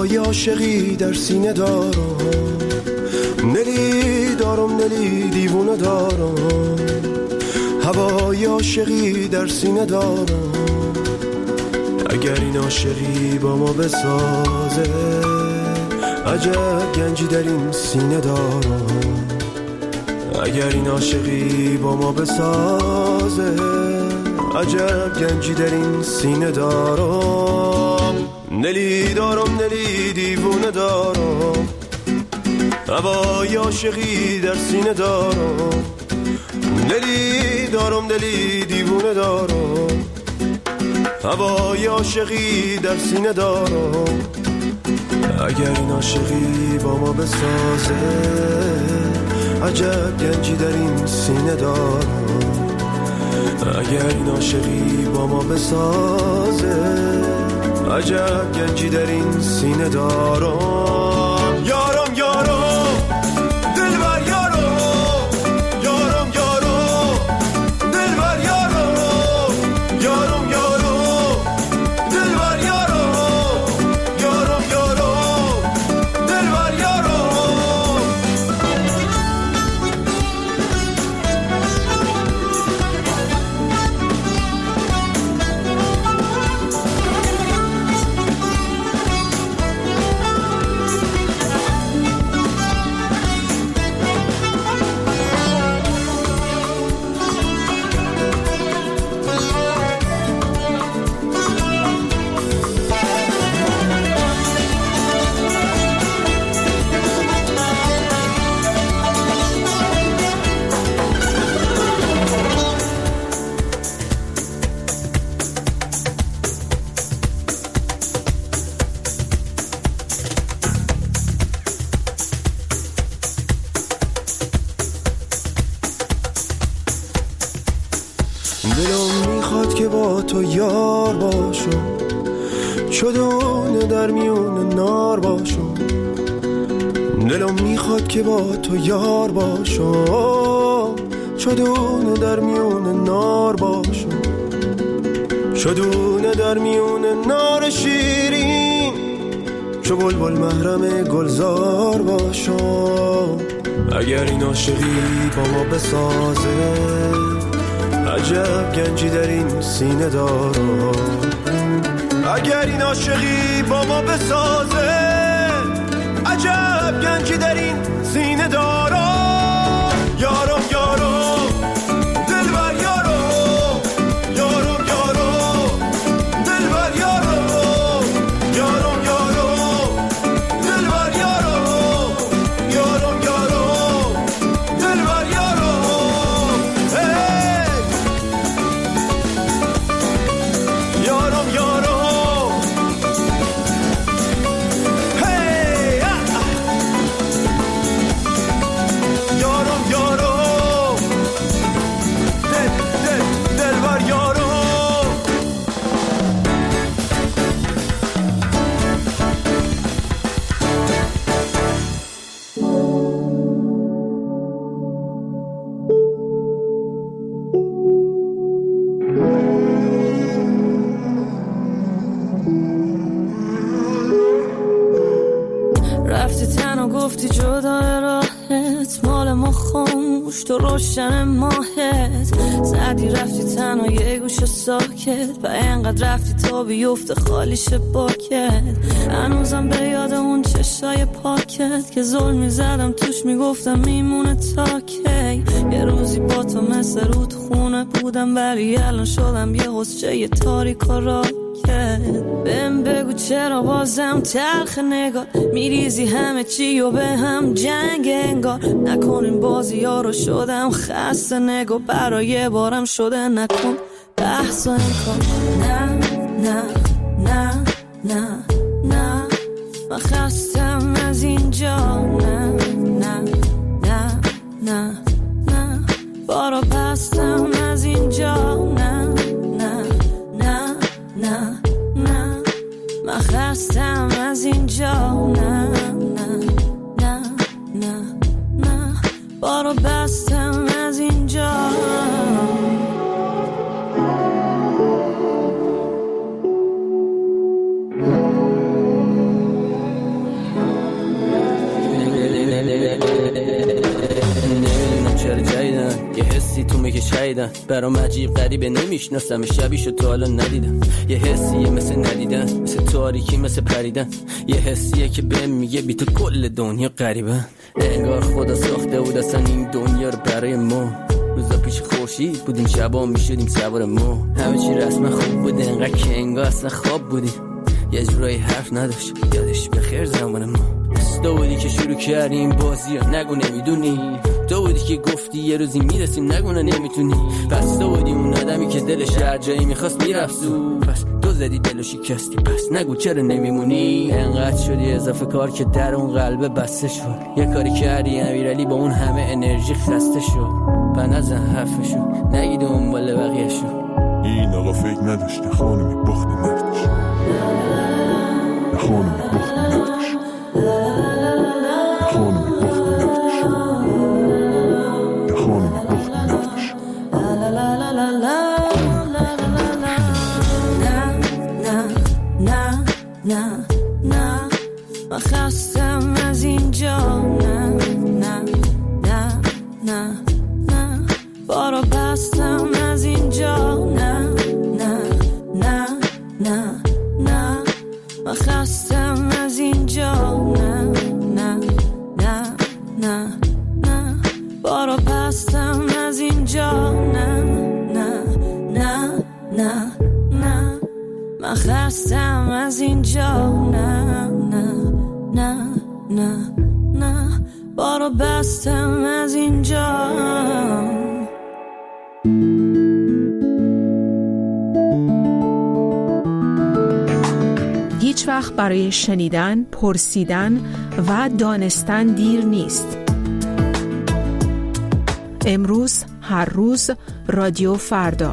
هوای عاشقی در سینه دارم، نلی دارم نلی دیوونه دارم، هوای عاشقی در سینه دارم. اگر این عاشقی با ما بسازه، عجب گنجی در این سینه دارم. اگر این عاشقی با ما بسازه، عجب گنجی در این سینه دارم. نلی دارم نلی دیوونه دارم، هوای عاشقی در سینه دارم. نلی دارم نلی دیوونه دارم، هوای عاشقی در سینه دارم. اگر این عاشقی با ما بسازه، عجب گنجی در این سینه دارم. اگر این عاشقی با ما بسازه، عجب گنجی در این سینه دارم. یارم یارم دلبر یارم، یارم یارم دلبر یارم، یارم یارم دلبر یارم، یارم یارم دلبر یارم. دلم میخواد که با تو یار باشم، چدونه در میون نار باشم. دلم میخواد که با تو یار باشم، چدونه در میون نار باشم. چدونه در میون نار شیرین، چو بلبل محرم گلزار باشم. اگر این عاشقی با ما بسازه، عجب گنجی در این سینه دارم. اگر این عاشقی با ما بسازه، عجب گنجی در این سینه دارم. یارم یارم دلبر یارم، یارم یارم دلبر یارم، یارم یارم دلبر یارم، یارم یارم دلبر یارم. یارم یارم هی یارم یارم دلبر یارم. رفتی تنها گفتی جدای راحت، مال ما خاموش تو روشن ماهت. زدی رفتی تنها یه گوش ساکت، و اینقدر رفتی تا بیفته خالیش باکت. هنوزم به یاد اون چشای پاکت که ظلم میزدم توش، میگفتم میمونه تا کی. یه روزی با تو مثل رود خونه بودم، ولی الان شدم یه حسچه یه تاریک و راکت. بهم بگو چرا بازم تلخ نگار، میریزی همه چی و به هم جنگ انگار. نکنین بازی ها رو شدم خسته، نگو برای بارم شده نکن بحث و انکار. نه نه نه نه نه من خستم از اینجا. نه نه نه نه نه بارا بستم از اینجا. نه نه نه نه نه من خستم از اینجا. نه نه نه نه نه بارو بستم از اینجا. یه حسی تو میگه شایدن برام عجیب غریبه نمیشناسم شبیشو تو حالا ندیدم. یه حسیه مثل ندیدن، مثل تاریکی، مثل پریدن. یه حسیه که بهم میگه بی تو کل دنیا غریبه. انگار خدا ساخته بود اصلا این دنیا رو برای ما. روزا پیش خورشید بودیم شبا میشدیم سوار ما. همه چی رسما خوب بود انقدر که انگار اصلا خواب بودیم. یه جورایی حرف نداشت یادش بخیر زمان ما. تو بودی که شروع کردیم بازی ها نگو نمیدونی. تو بودی که گفتی یه روزی میرسیم نگو نمیتونی. پس تو بودی اون آدمی که دلش هر جایی میخواست میرفت زو. پس تو زدی دلو شکستی پس نگو چرا نمیمونی. انقدر شدی اضافه کار که در اون قلب بسته شد. یه کاری کردی امیرعلی با اون همه انرژی خسته شد. نزن حرفشو نگی دنبال بقیه‌شو. این آقا فکر نداشته خانمی بخت نفتش. خانمی بخت نفتش. خانمی بخت نفتش. خانمی بخت نفتش. نه من خستم از اینجا. نه بارو بستم از اینجا. نه من خستم از اینجا. نه بارو بستم از اینجا. نه من خستم از اینجا. نه بارو بستم از اینجا. هیچ وقت برای شنیدن، پرسیدن و دانستن دیر نیست. امروز، هر روز، رادیو فردا.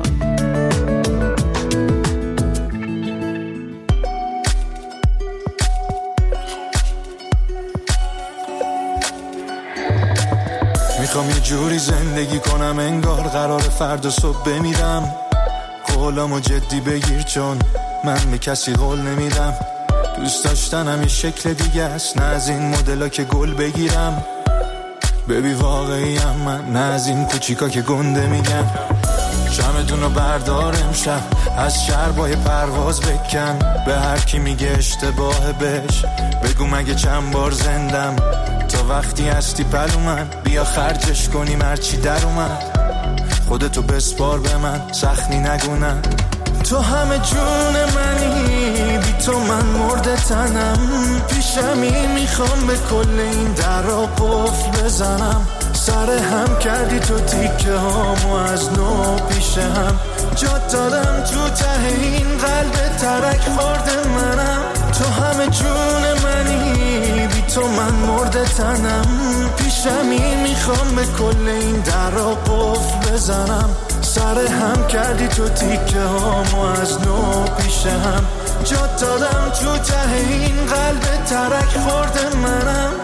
میخوام یه جوری زندگی کنم انگار قرار فردا صبح بمیرم. قولامو جدی بگیر چون من به کسی قول نمیدم. دوست داشتنم یه شکل دیگه است، نه از این مدلا که گل بگیرم. ببی واقعیم من، نه از این کوچیکا که گنده میگن. شمعدونو بردار امشب از شربای پرواز بکن. به هر کی میگه اشتباه بهش بگو مگه چند بار زندم. تا وقتی هستی پلو من بیا خرجش کنیم هرچی در اومد. خودتو بسپار به من سخنی نگونم. تو همه جون منی، بی تو من مرده تنم. پیشمی میخوام به کل این درا قفل بزنم. سر هم کردی تو تیکه هامو از نو پیش هم. جات دادم تو ته این قلب ترک خورده منم. تو همه جون منی، بی تو من مرده تنم. پیشمی میخوام به کل این درا قفل بزنم. سر هم کردی تو تیکه هامو از نو پیش هم. جات دادم تو ته این قلب ترک خورده منم.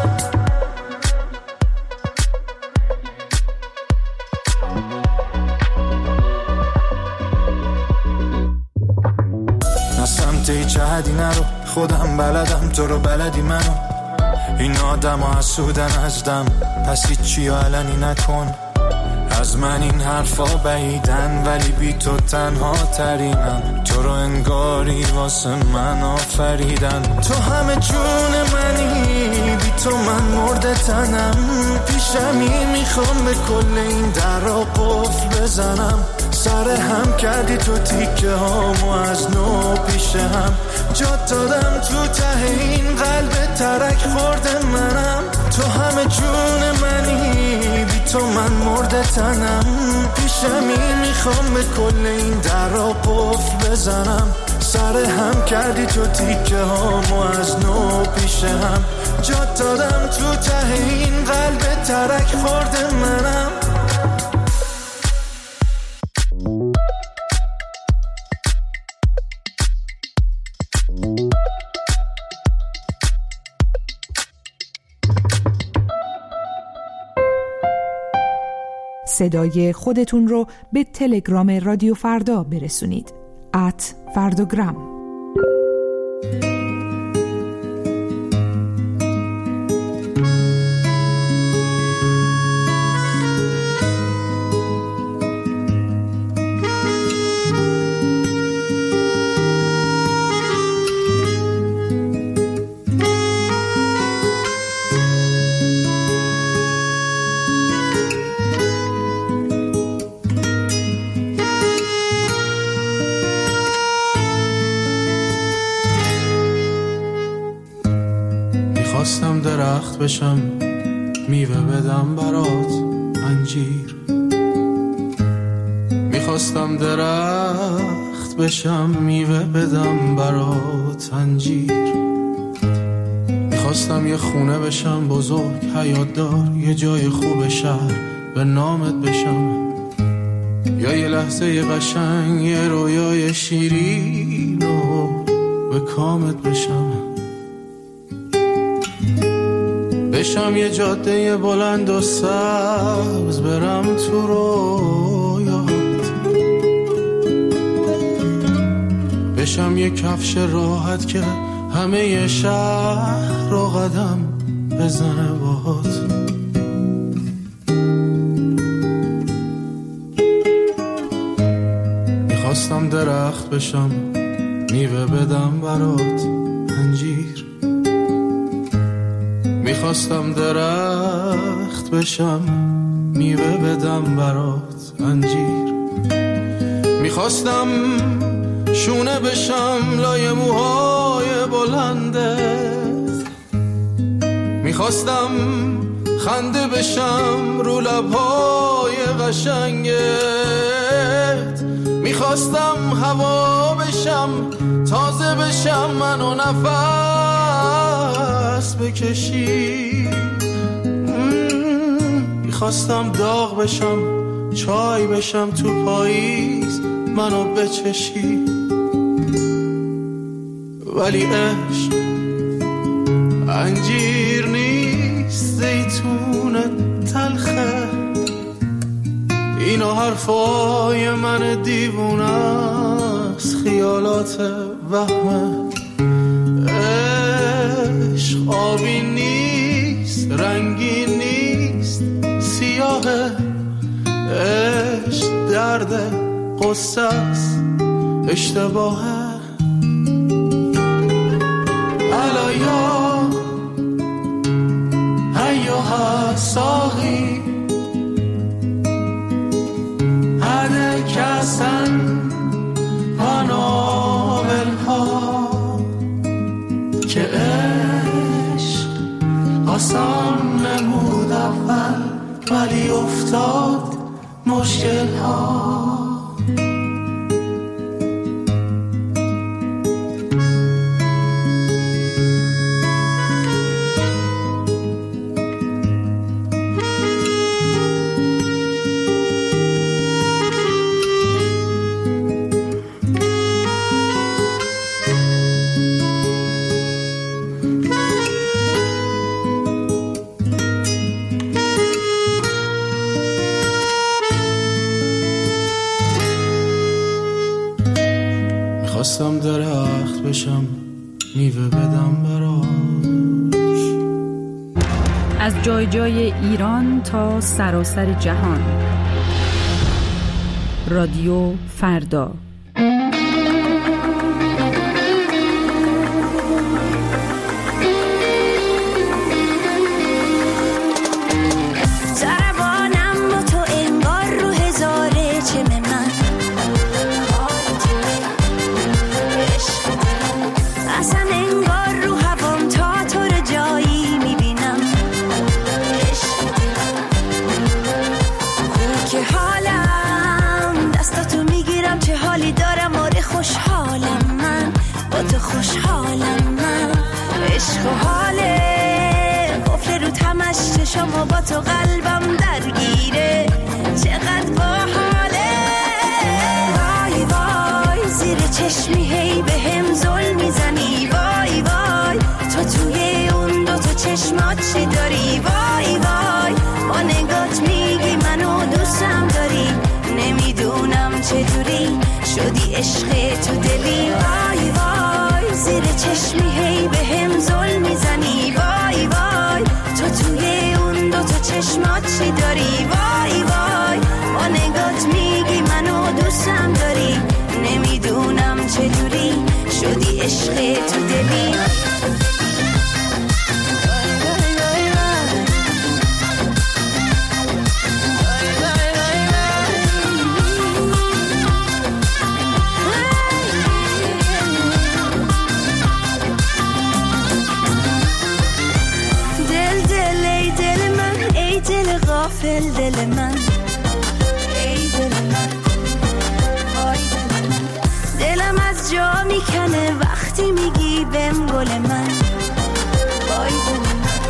نه سمت هیچ حدی نرو، خودم بلدم تو رو بلدی منو. این آدم ها حسودن ازدم پس هیچی علنی نکن. از من این حرفا بعیدن ولی بی تو تنها ترینم. تو رو انگاری واسه من آفریدن. تو همه جون منی، بی تو من مرده تنم. پیشمی میخوام به کل این درا قفل بزنم. سر هم کردی تو تیکه هامو از نو پیش هم. جات دادم تو ته این قلب ترک خورده منم. تو همه جون منی، بی تو من مرده تنم. پیشمی میخوام به کل این درا قفل بزنم. سر هم کردی تو تیکه هامو از نو پیش هم. جات دادم تو ته این قلب ترک خورده منم. صدای خودتون رو به تلگرام رادیو فردا برسونید. @فرداگرام. میخواستم درخت بشم میوه بدم برات انجیر، میخواستم درخت بشم میوه بدم برات انجیر، میخواستم یه خونه بشم بزرگ حیات دار، یه جای خوب شهر به نامت بشم، یا یه لحظه قشنگ یه رویای شیرین و به کامت بشم، بشم یه جاده بلند و سبز برم تو رویات، بشم یه کفش راحت که همه شهر رو قدم بزنه باهات، میخواستم درخت بشم میوه بدم برات انجیر، میخواستم درخت بشم میوه بدم برات انجیر، میخواستم شونه بشم لای موهای بلندت، میخواستم خنده بشم رو لبهای قشنگت، میخواستم هوا بشم تازه بشم منو نفس بکشی، میخواستم داغ بشم چای بشم تو پاییز منو بچشی، ولی عشق انجیر نیست زیتون تلخه، اینو حرفای من دیوونه است خیالات وهمه، عشق آبی نیست رنگی نیست سیاهه، عشق درد قصه است اشتباهه، الایا ایوها ساقی هده کسن پاناولها که عشق آسان نمود اول ولی افتاد مشکل ها. خواستم درخت بشم میوه بدم براش. از جای جای ایران تا سراسر جهان، رادیو فردا. خوشحالم من، عشق و حاله قفل رو تمش چشم و با تو قلبم درگیره، چقدر باحاله. وای وای زیر چشمی هی به هم ظلم میزنی، وای وای تو توی اون دو تا چشمات چی داری، وای وای با نگات میگی منو دوستم داری، نمیدونم چجوری شدی عشق تو دلی. وای وای زیر چشمی هی به هم ظلم میزنی، وای وای تو توی اون دو تا چشمات چی داری، وای وای با نگات میگی منو دوستم داری، نمیدونم چجوری شدی عشق تو دلی. غافل دل من، ای دل من، وای دل من. دلم از جا میکنه وقتی میگی بهم گل من، وای دل من.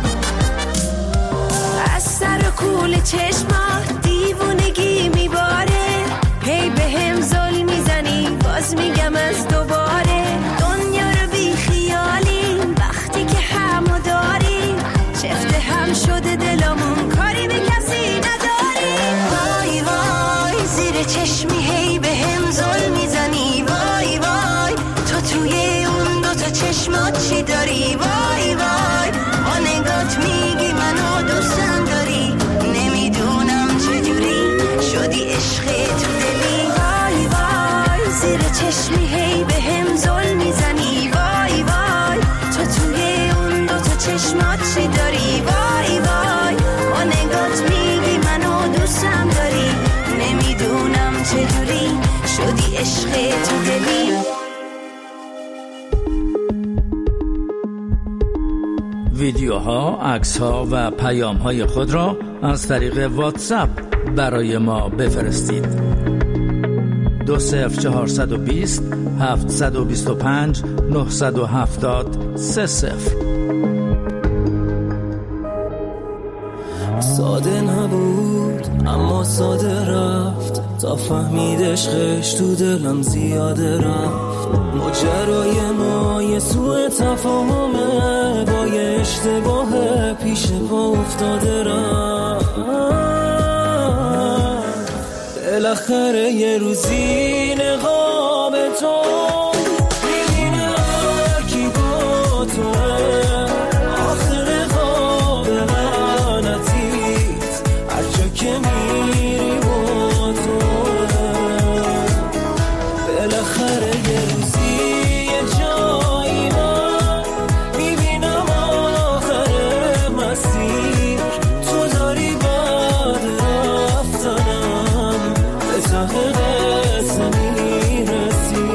از سر و کول چشمات دیوونگی میباره، هی بهم ظلم میزنی باز میگم از دوباره. دنیا رو بی خیالیم وقتی که همو داریم، چفته هم شده دلمون کاری به کسی نداریم. وای وای زیر چشمی هی بهم ظلم میزنی، وای وای تو توی اون دوتا چشمات چی داری؟ وای وای با نگات میگی منو دوستم داری، نمیدونم چجوری شدی عشق تو دلی. وای وای زیر چشمی هی بهم ظلم میزنی، وای وای تو توی اون دوتا چشمات چی داری؟ وای وای با نگات میگی منو دوستم داری، نمیدونم چجوری شدی عشق تو دلی. ویدیوها، عکس‌ها و پیام‌های خود را از طریق واتساپ برای ما بفرستید. 20420 725 970 30. ساده نبود اما ساده رفت، تا فهمید عشقش تو دلم زیاده رفت. ماجرای ما یه سوء تفاهمه، با یه اشتباه پیش پا افتاده رفت. بالاخره یه روزی نقاب تو میبینه کی با توه، آخر خواب لعنتیت هر جا که میری با توه. بالاخره یه روزی یه جایی من میبینم آخر مسیر، تو داری بعد رفتنم به ته قصه میرسی.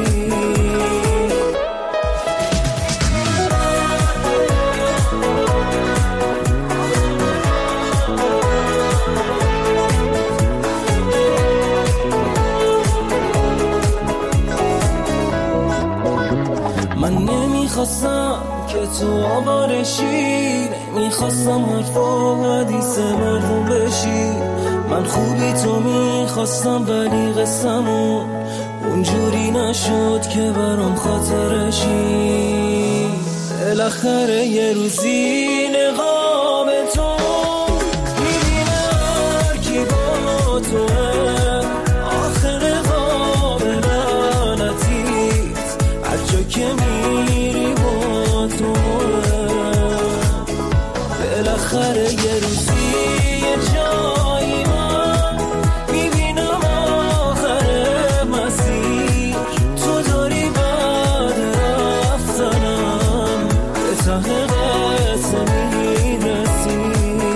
من نمیخواستم که تو آوارشی، نمیخواستم حرف و حدیث مرغوم بشی. من خوبی تو میخواستم ولی قصمون اونجوری نشد که برام خاطرشی. بالاخره یه روزی نقاب تو میبینه هر کی با توه، آخر خواب لعنتیت هر جا که میری با توه. بالاخره یه روزی یه جایی من میبینم آخر مسیر، تو داری بعد رفتنم به ته قصه میرسی.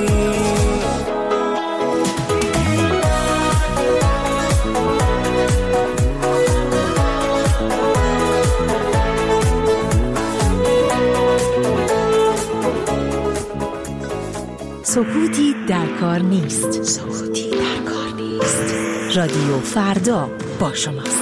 سکوتی در کار نیست. سکوتی در کار نیست. رادیو فردا با شماست.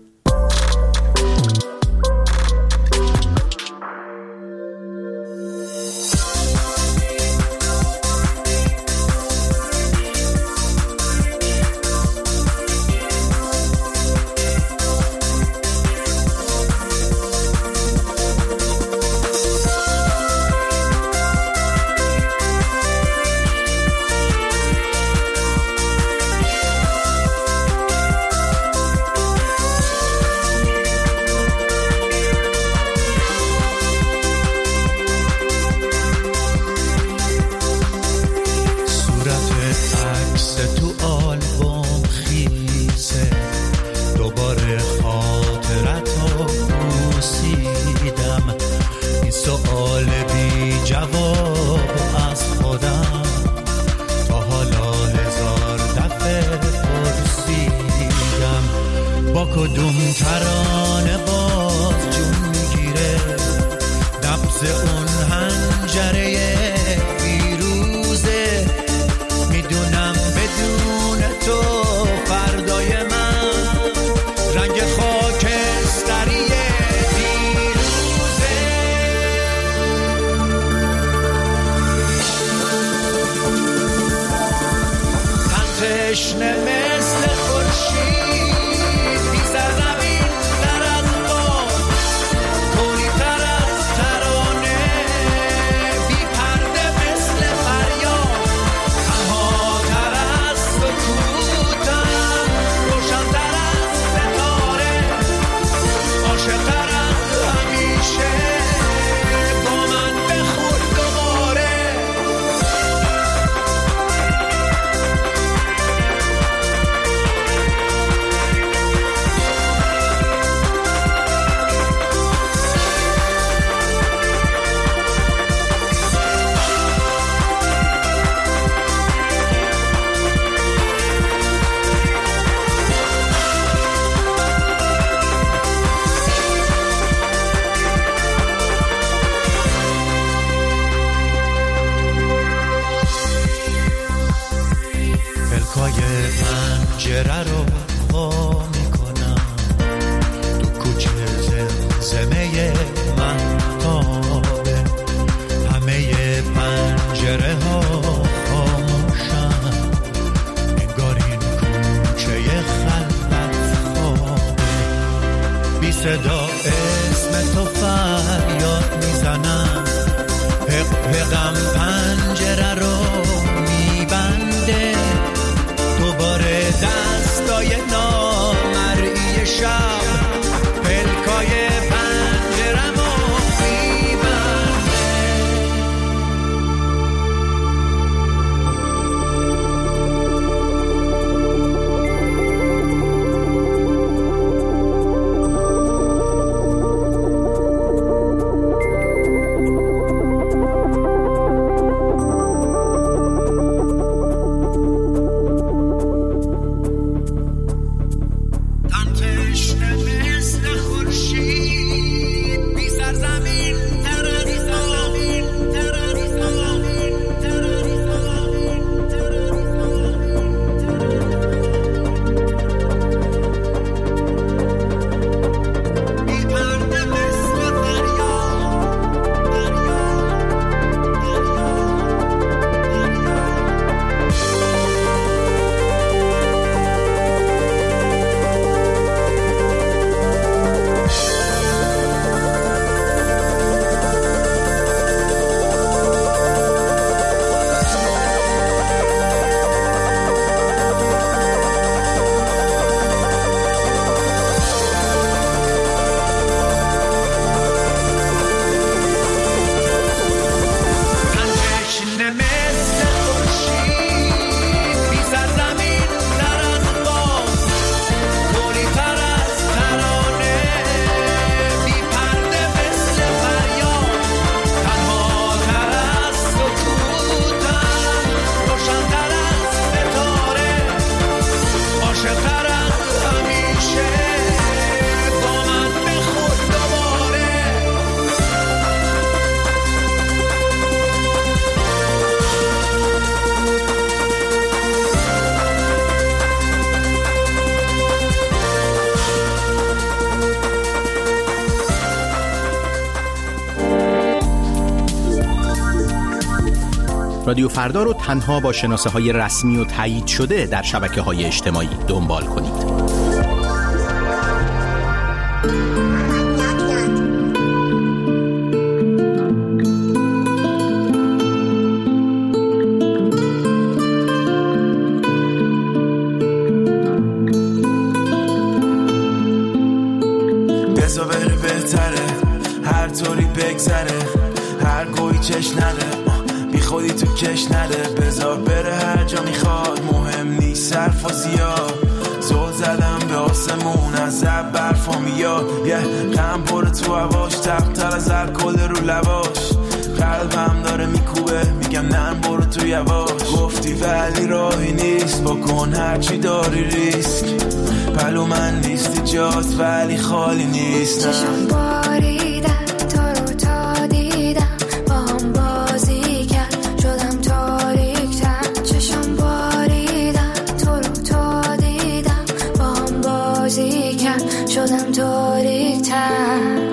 کدوم ترانه باز جون میگیره، نبض اون حنجره فیروزه، میدونم تشنه مثل خورشید بی سرزمین تر از باد کوری تر از ترانه بی پرده مثل فریاد تنها تر از سکوتم روشن تر از ستاره عاشق تر از همیشه با من بخور دوباره پلکای پنجره رو وا میکنم تو کوچه زمزمه مهتابه همه پنجره ها خاموشن انگار این کوچه خلوت خوابه بی صدا اسم تو فریاد میزنم حقم پنجره رو میبنده دوباره دستای نامرئی شب پلکای پنجره‌مو میبنده رادیو فردا رو تنها با شناسه‌های رسمی و تایید شده در شبکه‌های اجتماعی دنبال کنید. بذار بره بهتره هر طوری بگذره هر گویی چش نده بی خودی تو کش نده بذار بره هر جا میخواد مهم نیست صرف و زیاد زل زدم به آسمون از زب برفا میاد غم پر تو هواش تقتر از الکل رو لواش قلبم داره میکوبه میگم نه برو تو یواش گفتی ولی راهی نیست بکن هرچی داری ریسک پلو من نیستی جاست ولی خالی نیست چشم باریدن تو رو تا دیدم با هم بازی کرد شدم تاریک‌تر چشم باریدن تو رو تا دیدم با هم بازی کرد شدم تاریک‌تر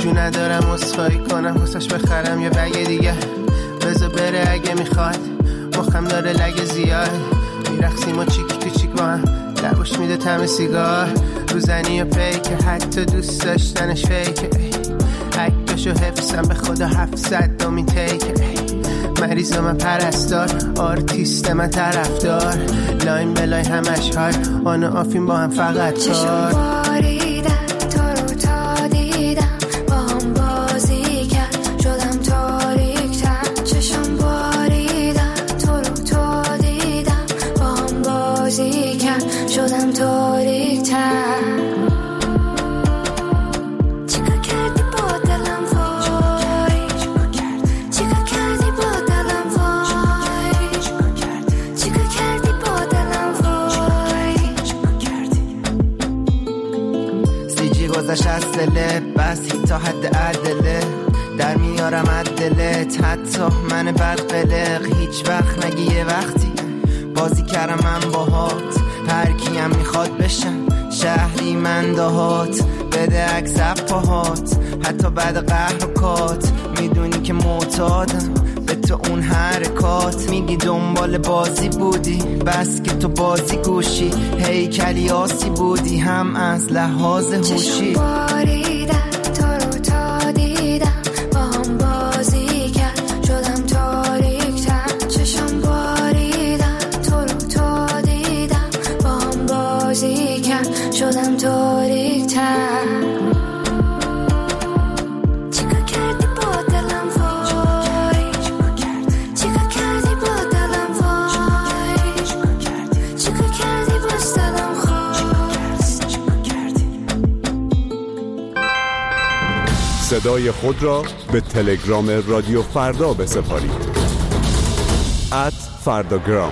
جو ندارم اسخایی کنم حسش بخرم یه بگه دیگه بذار بره اگه میخواد مخم داره لگه زیاد میرخسیم و چیک تو چیک با هم لبوش میده طعم سیگار روزنی و پیکه حتی دوست داشتنش فیکه عکسشو حفظم به خدا 700 دومین تیکه مریض من پرستار آرتیست من طرفدار لاین بلای همش های آن و آفین با هم فقط کار باریدن تو رو تا دیدم با هم بازی کرد شدم تاریک‌تر چشم باریدن تو رو تا دیدم با هم بازی کرد شدم تاریک‌تر دله بس تا حد عدله در میارم عدلت حتی من بد قلق هیچ وقت نگی یه وقتی بازی کردم من باهات هر کیم میخواد بشم شهری من دهات بده عکس پاهات حتی بعد قهر و کات میدونی که معتادم به تو اون حرکات میگی دنبال بازی بودی بس که تو بازی گوشی هیکلی آسی بودی هم از لحاظ هوشی باریدن تو رو تا دیدم با هم بازی کرد شدم تاریک‌تر چشم باریدن تو رو تا دیدم با هم بازی کرد شدم تاریک‌تر صدای خود را به تلگرام رادیو فردا بسپارید @فرداگرام.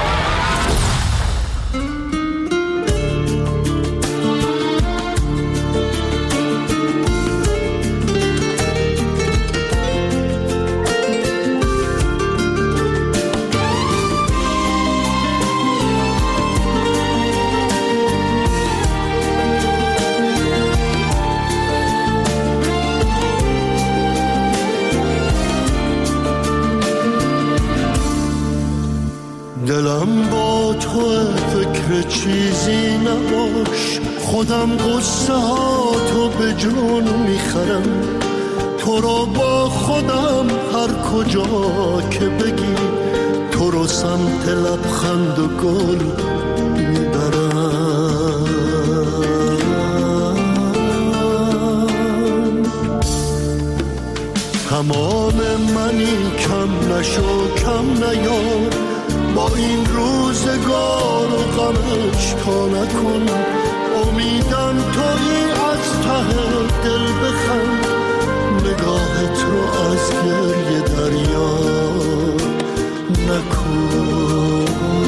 دلم با تو فکر چیزی نباش خودم قصه ها تو به جون میخرم تو رو با خودم هر کجا که بگی تو رو سمت لبخند و گل میبرم تمام منی کم نشو کم نیار با این روزگار و غمش تا نکن امیدم تویی از ته دل بخند نگاهت رو از گریه دریا نکن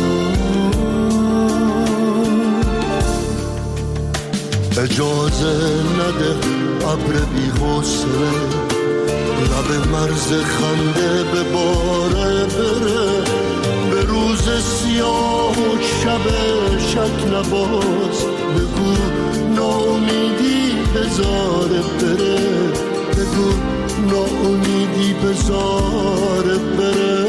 اجازه نده ابر بی حوصله لب مرز خنده به باره بره به روز سیاه و شب شک نباز بگو ناامیدی بذاره بره بگو ناامیدی بذاره بره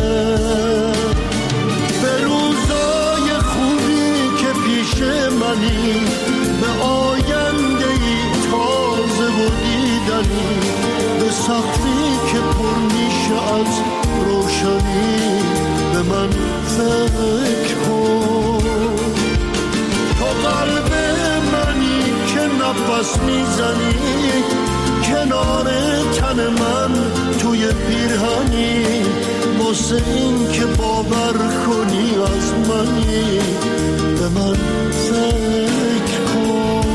به روزای خوبی که پیش منی به آینده ای تازه و دیدنی به سقفی که پر میشه از روشنی به من فکر کن تو قلب منی که نفس میزنی کنار تن من توی پیرهنی واسه این که باور کنی از منی به من فکر کن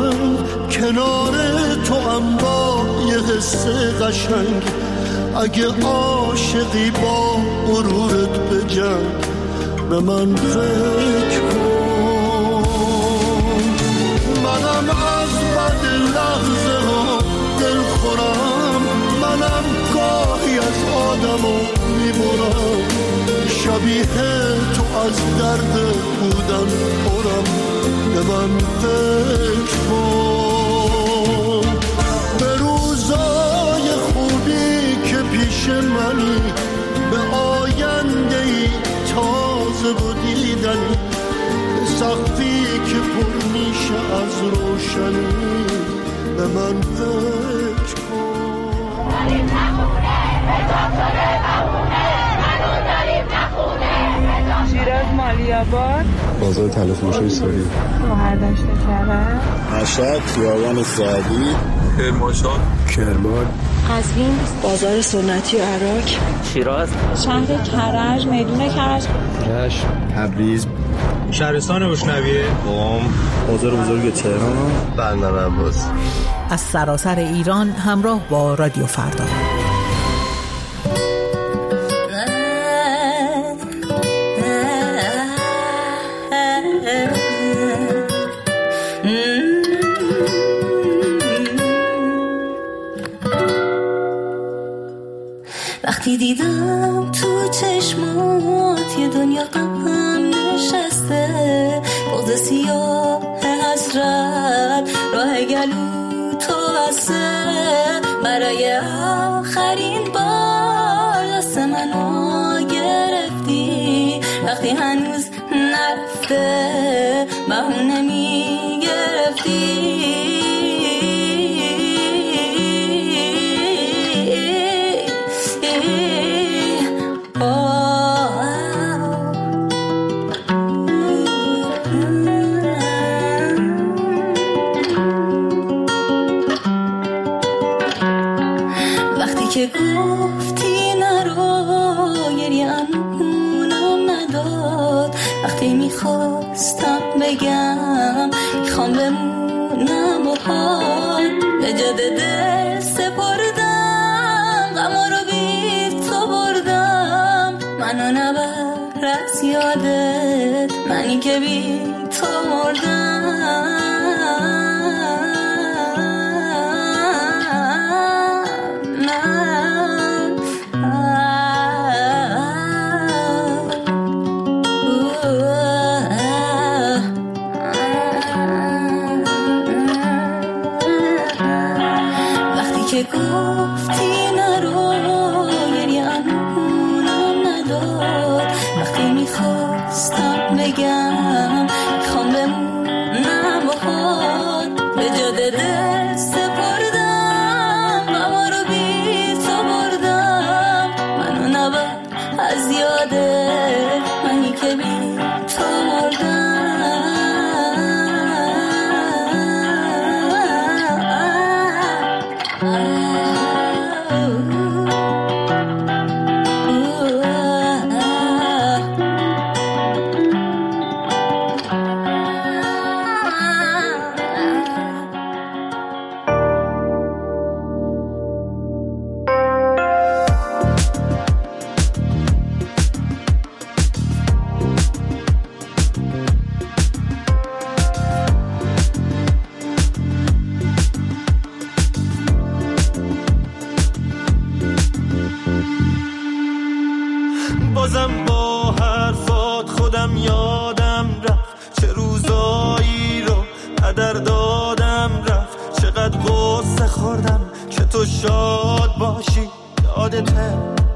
من کنار تو هم با یه حس قشنگ، اگه عاشقی با غرورت بجنگ به من فکر کن. منم از بد لحظه ها دل خورم، منم گاهی از آدمو میبرم، شبیه تو از درد بودن پرم به من فکر کن. به روزای خوبی که پیش منی، به آینده ای تازه و دیدنی، به سقفی که پر میشه از روشنی به من فکر کن. داریم نخونه به داستانه بمونه، هنوز داریم نخونه. شیراز مالیاباد، بازار تلفروشی ساری، مهردشت کرد، مشهد خیابان سعدی، کرمانشاه، کرمان، قزوین بازار سنتی عراق، شیراز، شهر کرج، میدون کرج، رشت، تبریز، شهرستان بشنویه، قم، بازار بزرگ تهران، بندر عباس. از سراسر ایران همراه با رادیو فردا. وقتی دیدم تو چشمات یه دنیا غم نشسته، بغض سیاه حسرت راه گلو تو بسته، برای آخرین بار دست منو گرفتی، وقتی هنوز نرفته بهونه میگرفتی. که گفتی نرو گریه امونم نداد، وقتی میخواستم بگم میخوام بمونم باهات، به جاده دل سپردم غما رو بی تو بردم، منو نبر از یادت منی که بی تو مردم. که گفتی نرو گریه امونم نداد، وقتی میخواستم بگم میخوام بمونم باهات، به جاده دل سپردم غما رو بی تو بردم، منو نبر از یادت منی که بی تو مردم. بازم با حرفات خودم یادم رفت، چه روزایی رو هدر دادم رفت، چقدر غصه خوردم که تو شاد باشی، یادته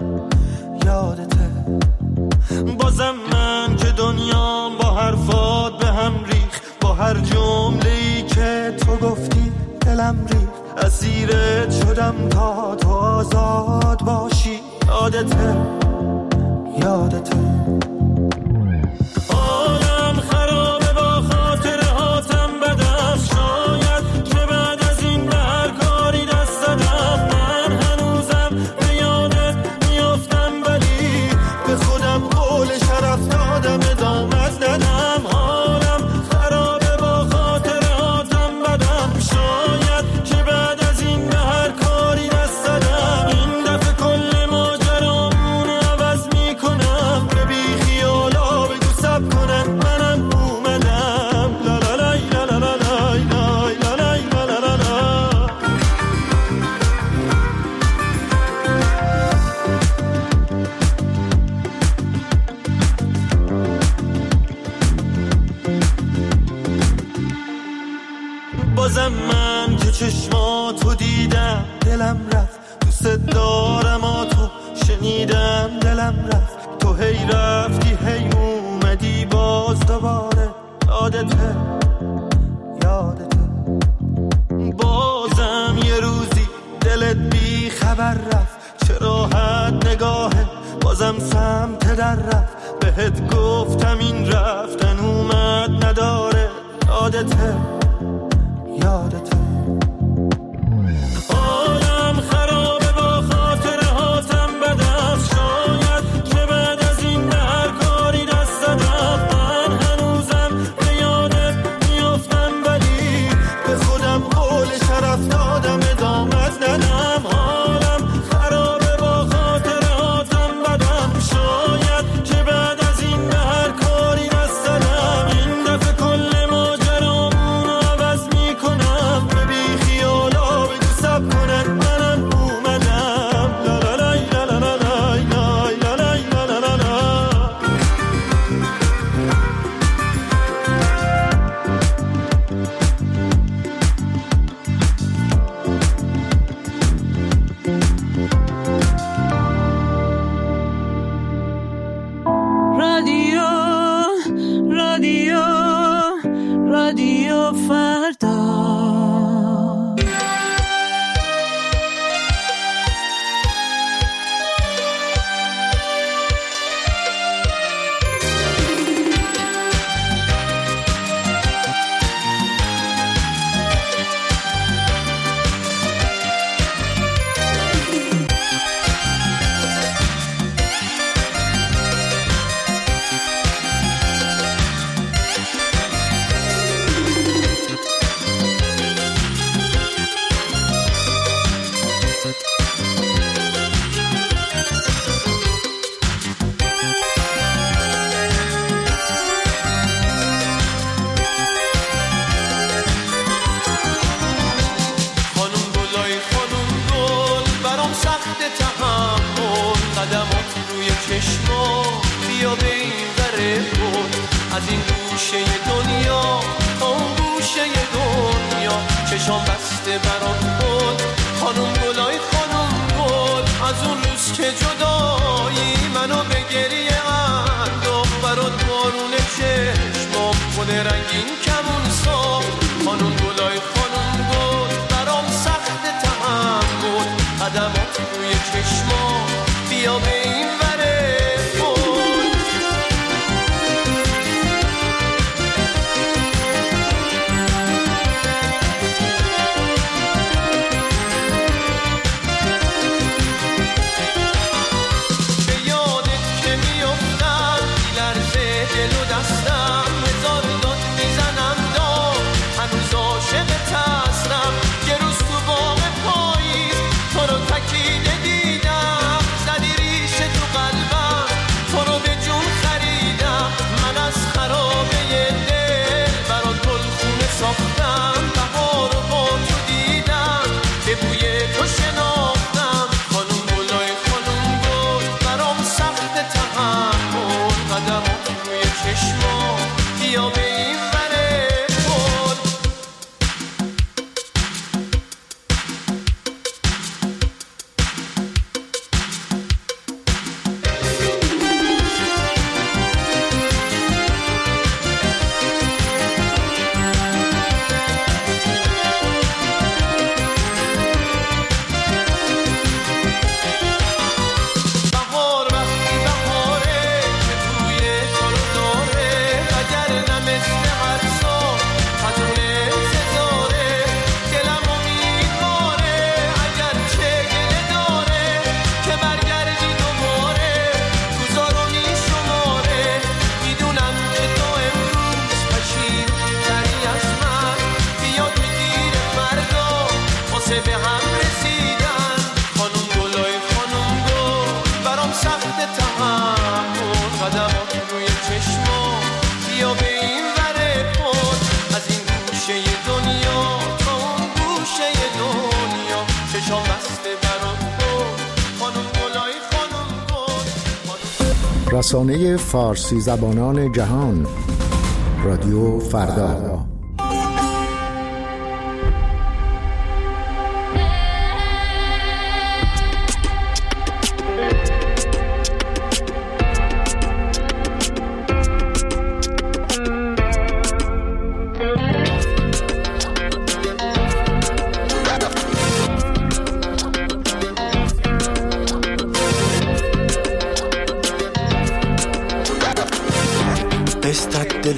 بازم من که دنیام با حرفات به هم ریخ، با هر جمله‌ای که تو گفتی دلم ریخ، اسیرت شدم تا تو آزاد باشی، یادته آدم خرابه با خاطره هاتم بدم، شاید که بعد از این به هر کاری دست دادم، من هنوزم به یادت میافتم ولی به خودم قول شرف دادم ادامت ندم، حالم خرابه با خاطره هاتم بدم، من که چشماتو دیدم دلم رفت، دوست دارم تو شنیدم دلم رفت، تو هی رفتی هی اومدی باز دوباره، یادته بازم یه روزی دلت بی خبر رفت، چه راحت نگاهه بازم سمت در رفت، بهت گفتم این رفتن اومد نداره، یادته آدم خرابه با خاطره هاتم بدم، شاید که بعد از این به هر کاری دست زدم، من هنوزم به یادت میافتم ولی به خودم قول شرف دادم ادامت ندم، حالم خرابه با خاطره هاتم بدم، شاید که بعد از این به هر کاری دست زدم، این دفعه کل ماجرامونو عوض میکنم، به بی خیالا بگو سب کنن منم اومدم، لا لا لای لا لا لا لای لای لا لای لا لا لا لا. رادیو فردا. از این گوشه دنیا تا اون گوشه دنیا چشام بسته برات بود خانم گلای خانم گل از اون روز که جدایی منو به گریه انداخت برات بارون چشمام خود رنگین کمون ساخت خانم گلای خانم گل برام سخت تحمل قدمات روی چشمام بیا به این وره رسانه فارسی زبانان جهان رادیو فردا.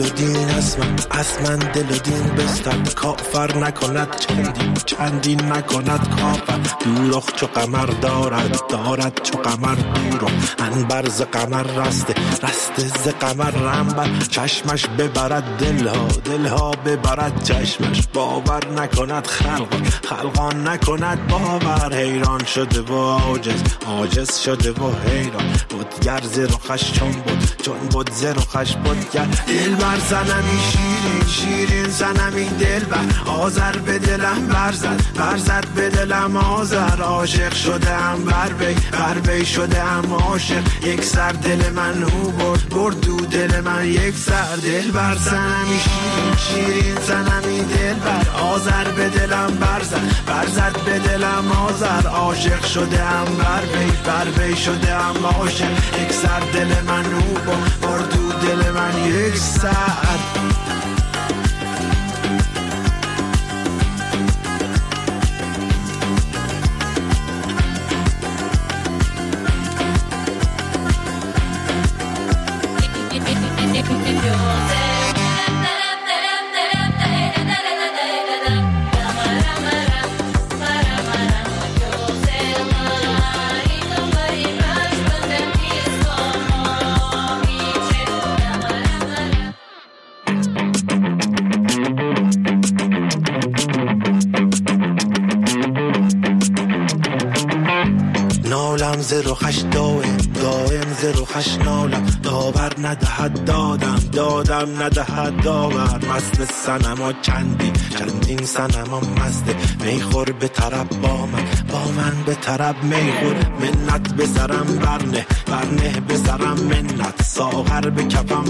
دل و دین از من دل و دین بستد کافر نکند چندین نکند کافر دوراخ چو قمر دارد چو قمر دورو انبر ز قمر رسته ز قمر رنبر چشمش ببرد دلها ببرد چشمش باور نکند خلقان نکند باور حیران شده و عاجز شده و حیران بودگر ز رخش چون بود ز رخش بودگر دل بر زنمی شیرین زنمی دل بر آذر به دلم برزد به دلم آذر عاشق شدم بر وی شدم عاشق یک سر دل من او برد دو دل من یک سر دل بر زنمی شیرین زنمی دل بر آذر به دلم برزد به دلم آذر عاشق شدم بر وی شدم عاشق یک سر دل من او برد دو دل من یک سر ز رخش دائم ز رخش نالم داور ندهد دادم ندهد داور مست صنما چندین صنما مسته میخور به طرب با من به طرب میخور منت به سرم برنه به سرم منت ساغر به کفم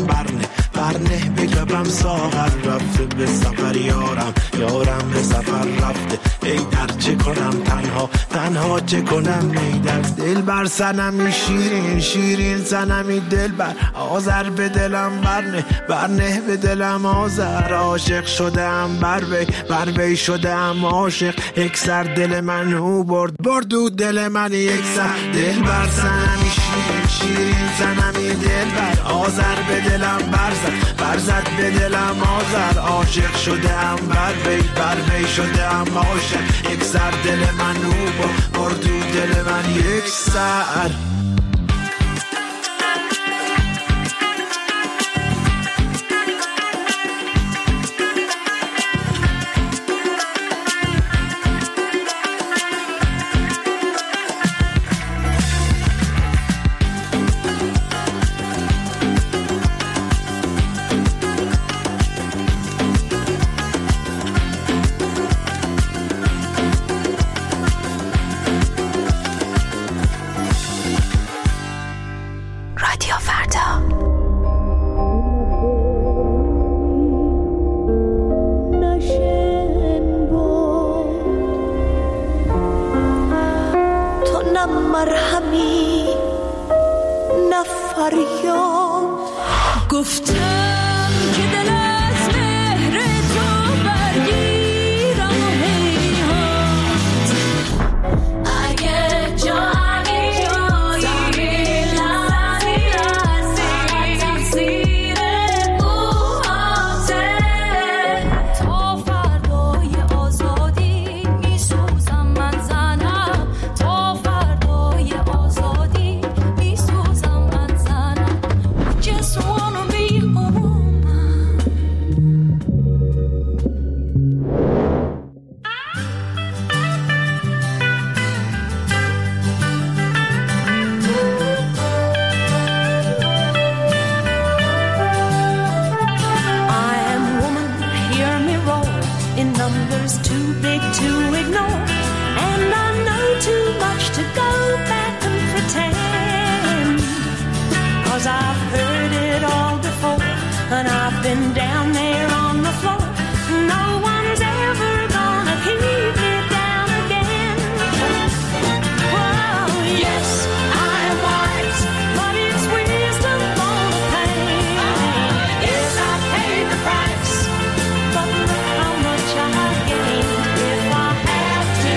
برنه به کفم ساغر رفته به سفر یارم به سفر رفته ای در چه کنم تنها چه کنم ای در دل بر سنمی شیرین سنمی دل بر آذر به دلم برنه به دلم آذر عاشق شدم بر وی شدم عاشق یک سر دل من او برد دو دل من یک سر دل بر سنمی شیرین سنمی دل بر آذر به دلم برزد به دلم آذر عاشق شدم بر وی شدم عاشق یک سر دل من او برد دو دل من یک سر If I have to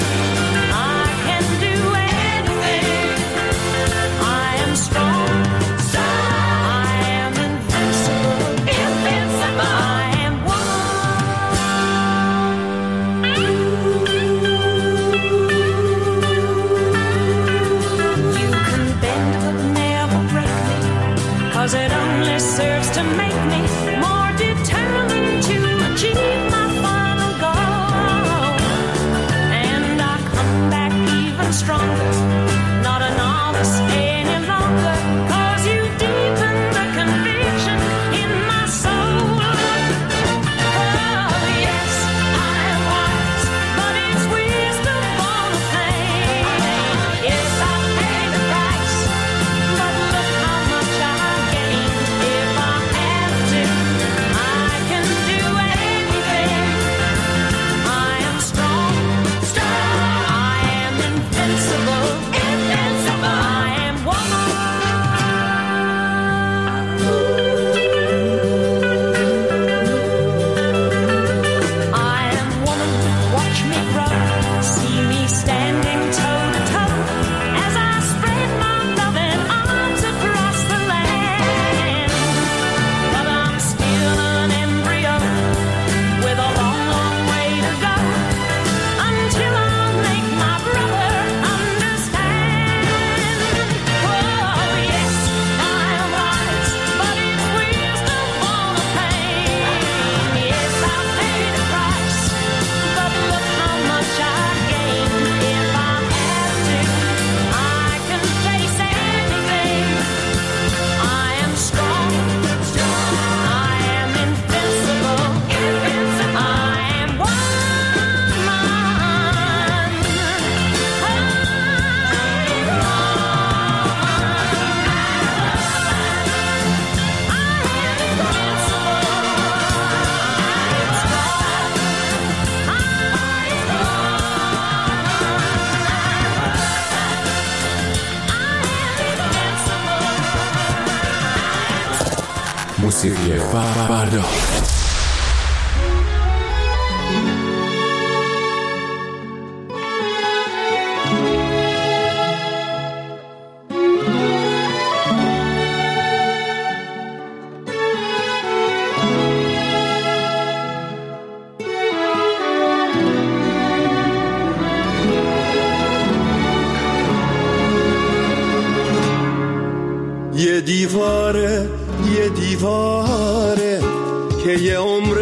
موسیقی فردا. یه دیواره که یه عمر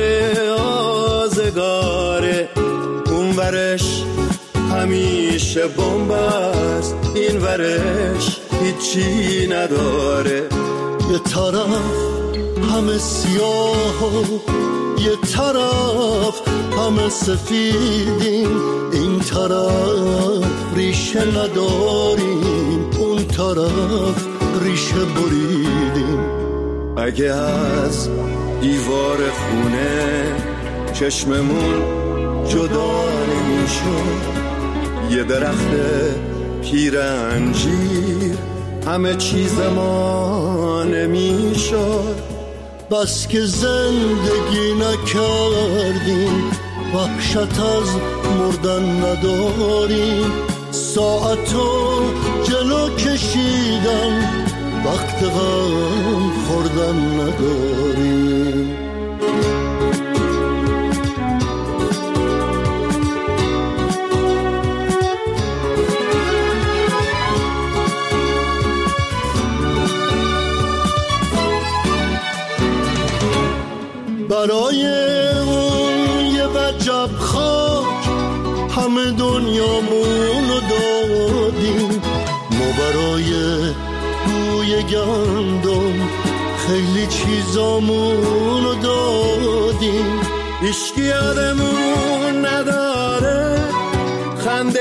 آزگاره، اون ورش همیشه بمب است، این ورش هیچی نداره. یه طرف همه سیاه و یه طرف همه سفیدیم، این طرف ریشه نداریم، اون طرف ریشه بریدیم. اگه از دیوار خونه چشممون جدا نمیشد، یه درخت پیر انجیر همه چیز ما نمیشد. بس که زندگی نکردیم، وحشت از مردن نداریم، ساعتو جلو کشیدن وقت غم خوردن نداریم. برای اون یه وجب خاک همه دنیامونو دادیم، ما برای بوی گندم خیلی چیزامونو دادیم. هیچکی یادمون نداره خنده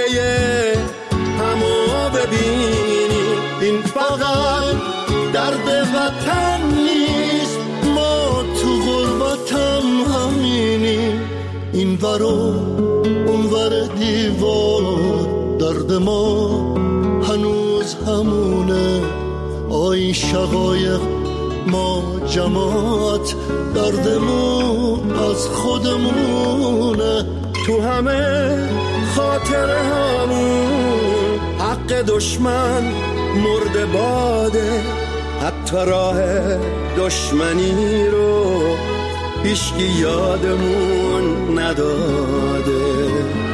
همو ببینی، این فقط درد وطن نیست، ما تو غربتم همینیم. این ور و اون ور دیوار درد ما هنوز همونه، آی شقایق ما جماعت دردمون از خودمونه. تو همه خاطره همون حق دشمن مرده باده، حتی راه دشمنی رو هیچکی یادمون نداده.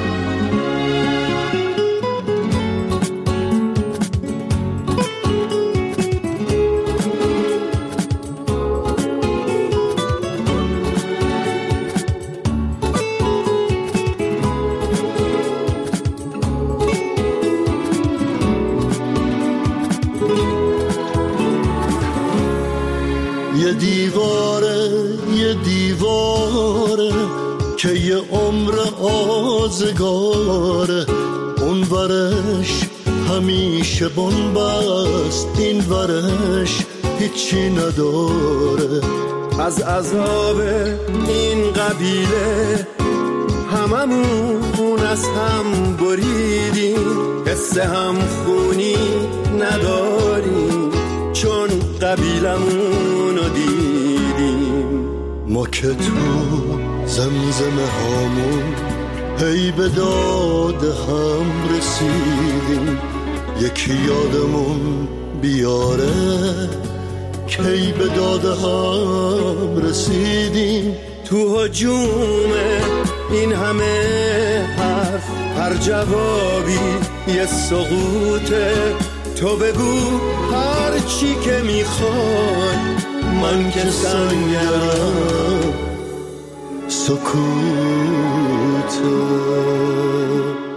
یه دیواره که یه عمر آزگاره، اون ورش همیشه بنبست، این ورش هیچی نداره. از عذاب این قبیله هممون از هم بریدیم، حس هم خونی نداریم چون قبیلمونو دیدیم. ما که تو زمزمه هامون هی به داد هم رسیدیم، یکی یادمون بیاره کی به داد هم رسیدیم. تو هجوم این همه حرف هر جوابی یه سقوطه، تو بگو هر چی که میخوای، من که سنگرم سکوته.